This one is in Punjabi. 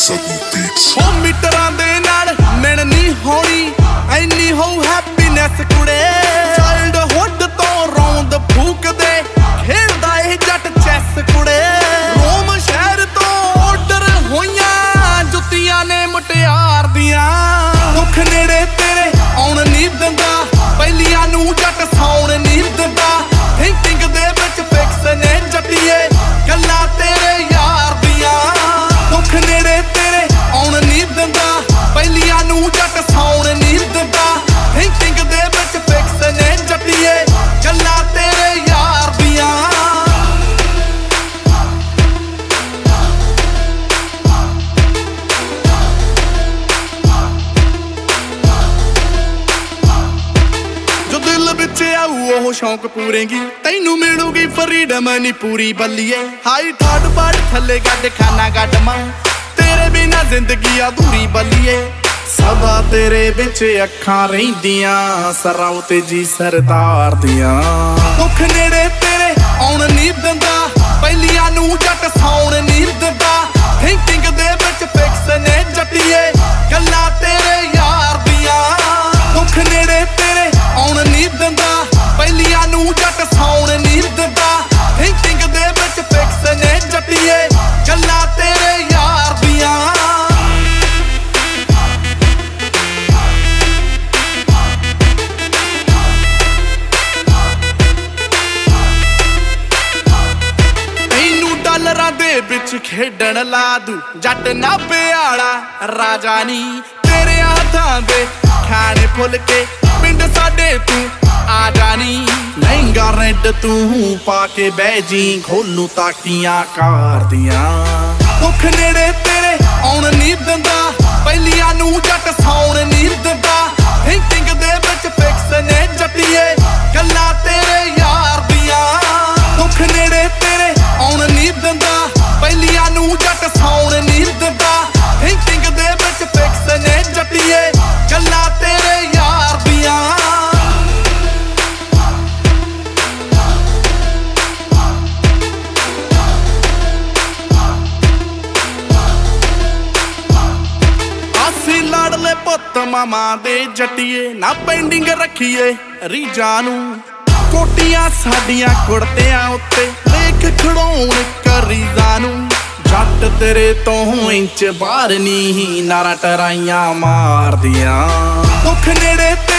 ਹੋ ਮੀਟਰਾਂ ਦੇ ਨਾਲ ਮਿਲਣੀ ਹੋਣੀ ਐਨੀ ਹੋ ਹੈਪੀਨੈਸ ਕੁੜੇ ਚਾਈਲਡਹੁੱਡ ਤੋਂ ਰੌਂਦ ਫੂਕਦੇ ਖੇਡਦਾ ਇਹ ਜੱਟ ਚੈਸ ਕੁੜੇ ਰੋਮ ਸ਼ਹਿਰ ਤੋਂ ਆਰਡਰ ਹੋਈਆਂ ਜੁੱਤੀਆਂ ਨੇ ਮੁਟਿਆਰ ਦੀਆਂ ਦੁੱਖ ਨੇੜੇ ਤੇਰੇ ਆਉਣ ਨਹੀਂ ਦਿੰਦਾ ਪਹਿਲੀਆਂ ਨੂੰ ਜੱਟ ਸੌਣ ਨਹੀਂ ਦਿੰਦਾ ਥਿੰਕਿੰਗ ਦੇ ਵਿੱਚ ਫਿਕਸ ਨੇ ਜੱਟੀਏ ਗੱਲਾਂ ਤੇਰੇ ਯਾਰ ਦੀਆਂ ਦੁੱਖ ਨੇੜੇ ਤੇਰੇ ਆਉਣ ਨਹੀਂ ਦਿੰਦਾ ਪਹਿਲੀਆਂ ਨੂੰ ਜੱਟ ਸੌਣ ਨਹੀਂ ਦਿੰਦਾ ਥਿੰਕਿੰਗ ਦੇ ਵਿੱਚ ਫਿਕਸ ਨੇ ਜੱਟੀਏ ਗੱਲਾਂ ਤੇਰੇ ਯਾਰ ਦੀਆਂ ਜੋ ਦਿਲ ਵਿੱਚ ਆਊ ਉਹ ਸ਼ੌਂਕ ਪੂਰੇਗੀ ਤੈਨੂੰ ਮਿਲੂਗੀ ਫਰੀडम ਨੀ ਪੂਰੀ ਬੱਲੀਏ ਹਾਈ ਠਾਡ ਬਾੜ ਥੱਲੇ ਗੱਡ ਖਾਨਾ ਗੱਡ ਮਾਂ ਤੇਰੇ ਬਿਨਾ ਜ਼ਿੰਦਗੀ ਅਧੂਰੀ ਬੱਲੀਏ ਸਦਾ ਤੇਰੇ ਵਿੱਚ ਅੱਖਾਂ ਰਹਿੰਦੀਆਂ ਸਰਾਉ ਤੇ ਜੀ ਸਰਦਾਰ ਦੀਆਂ ਦੁੱਖ ਨੇੜੇ ਤੇਰੇ ਆਉਣ ਨਹੀਂ ਦਿੰਦਾ ਪਹਿਲੀਆਂ ਨੂੰ ਜੱਟ ਸੌਣ ਨਹੀਂ ਦਿੰਦਾ ਥਿੰਕਿੰਗ ਦੇ ਵਿੱਚ ਫਿਕਸ ਨੇ ਜੱਟੀਏ ਗੱਲਾਂ ਤੇਰੇ ਯਾਰ ਦੀਆਂ ਦੁੱਖ ਨੇੜੇ ਤੇਰੇ ਆਉਣ ਨਹੀਂ ਦਿੰਦਾ ਪਹਿਲੀਆਂ ਨੂੰ ਜੱਟ ਸੌਣ ਨਹੀਂ ਦਿੰਦਾ ਥਿੰਕਿੰਗ ਦੇ ਵਿੱਚ ਫਿਕਸ ਨੇ ਜੱਟੀਏ ਗੱਲਾਂ ਤੇਰੇ ਯਾਰ ਦੀਆਂ ਡਾਲਰਾਂ ਦੇ ਵਿੱਚ ਖੇਡਣ ਲਾ ਦੂ ਜੱਟ ਨਾਭੇ ਵਾਲਾ ਰਾਜਾ ਨੀ ਤੇਰੇ ਹੱਥਾਂ ਦੇ ਖਾਣੇ ਫੁੱਲ ਕੇ ਪਿੰਡ ਸਾਡੇ ਤੂੰ ਆ ਜਾਣੀ ਲਹਿੰਗਾ ਰੈੱਡ ਤੂੰ ਪਾ ਕੇ ਬਹਿ ਜੀ ਖੋਲੂ ਤਾਕੀਆਂ ਕਾਰ ਦੀਆਂ ਦੁੱਖ ਨੇੜੇ ਤੇਰੇ ਆਉਣ ਨਹੀਂ ਦਿੰਦਾ ਪਹਿਲੀਆਂ ਨੂੰ ਜੱਟ ਸੌਣ ਨਹੀਂ ਦਿੰਦਾ ਥਿੰਕਿੰਗ ਦੇ ਵਿੱਚ ਫਿਕਸ ਨੇ ਜੱਟੀਏ ਗੱਲਾਂ ਤੇਰੇ ਯਾਰ ਦੀਆਂ ਦੁੱਖ ਨੇੜੇ ਤੇਰੇ ਆਉਣ ਨਹੀਂ ਦਿੰਦਾ ਪਹਿਲੀਆਂ ਨੂੰ ਜੱਟ ਸੌਣ ਨਹੀਂ ਦਿੰਦਾ ਥਿੰਕਿੰਗ ਦੇ ਵਿੱਚ ਫਿਕਸ ਨੇ ਜੱਟੀਏ ਗੱਲਾਂ ਤੇਰੇ ਯਾਰ ਦੀਆਂ ਅਸੀਂ ਲਾਡਲੇ ਪੁੱਤ ਮਾਮਾ ਦੇ ਜੱਟੀਏ ਨਾ ਪੈਂਡਿੰਗ ਰੱਖੀਏ ਰੀਜਾਂ ਨੂੰ ਕੋਟੀਆਂ ਸਾਡੀਆਂ ਕੁੜਤਿਆਂ ਉੱਤੇ ਲੇਖ ਖੜਾਉਣ ਕਰੀਜ਼ਾਂ ਨੂੰ ਜੱਟ ਤੇਰੇ ਤੋਂ ਇੰਚ ਬਾਹਰ ਨੀ ਨਾਰਾ ਟਰਾਈਆਂ ਮਾਰਦੀਆਂ ਦੁੱਖ ਨੇੜੇ